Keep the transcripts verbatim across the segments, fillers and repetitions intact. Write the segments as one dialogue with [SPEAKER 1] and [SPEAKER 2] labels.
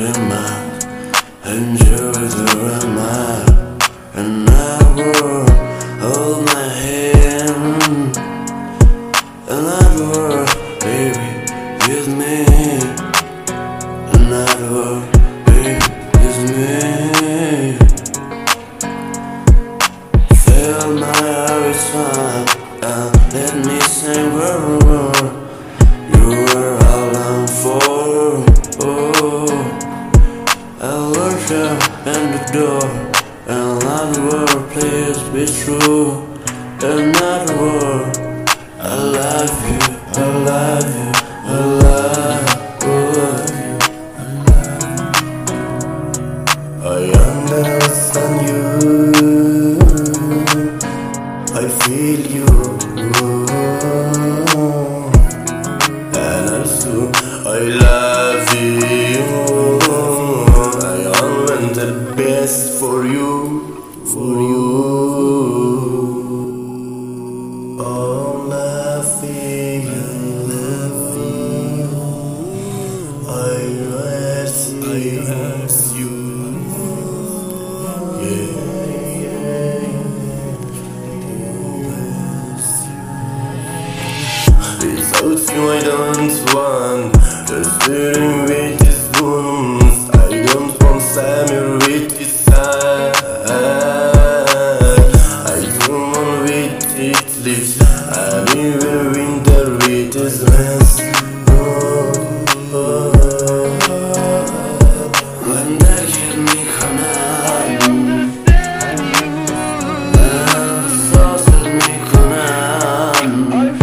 [SPEAKER 1] remarks, enjoy the remark, and I will hold my hand, another word, baby, with me, another word, baby, with me. Fill my eyes up and let me sing word. You were all I'm for. Oh, I worship and adore. Another word, please be true. Another word, I love you, I love you, I love you. I understand you, I feel you, and also I love you. I want the best for you, for you. All I feel, love you. I ask, I ask you, yeah. Without you I don't want the feeling with these wounds. I don't want summer with this sun. I don't want with its lips, and even winter with its mess. Oh, oh. When they give me command, when so set me command.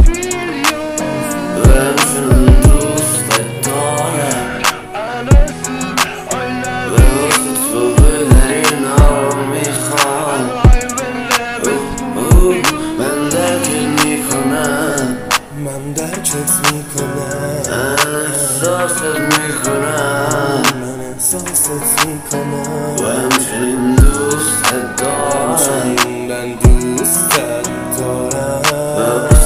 [SPEAKER 1] من درکت میکنم، من احساست میکنم، من احساست میکنم و همچنین دوست دارم، من دوست دارم.